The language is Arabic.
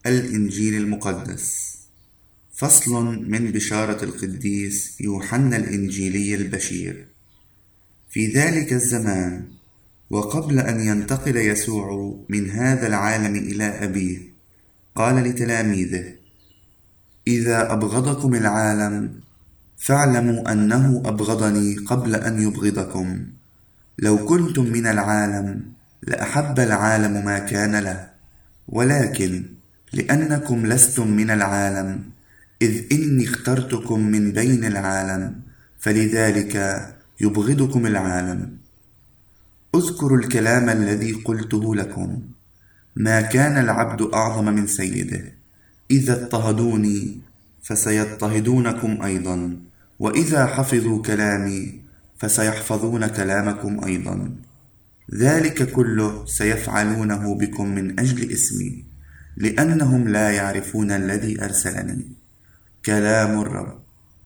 الإنجيل المقدس. فصل من بشارة القديس يوحنا الإنجيلي البشير. في ذلك الزمان وقبل أن ينتقل يسوع من هذا العالم إلى أبيه، قال لتلاميذه: إذا أبغضكم العالم فاعلموا أنه أبغضني قبل أن يبغضكم. لو كنتم من العالم لأحب العالم ما كان له، ولكن لأنكم لستم من العالم إذ إني اخترتكم من بين العالم، فلذلك يبغضكم العالم. اذكروا الكلام الذي قلته لكم: ما كان العبد أعظم من سيده. إذا اضطهدوني فسيضطهدونكم أيضا، وإذا حفظوا كلامي فسيحفظون كلامكم أيضا. ذلك كله سيفعلونه بكم من أجل اسمي، لأنهم لا يعرفون الذي أرسلني. كلام الرب.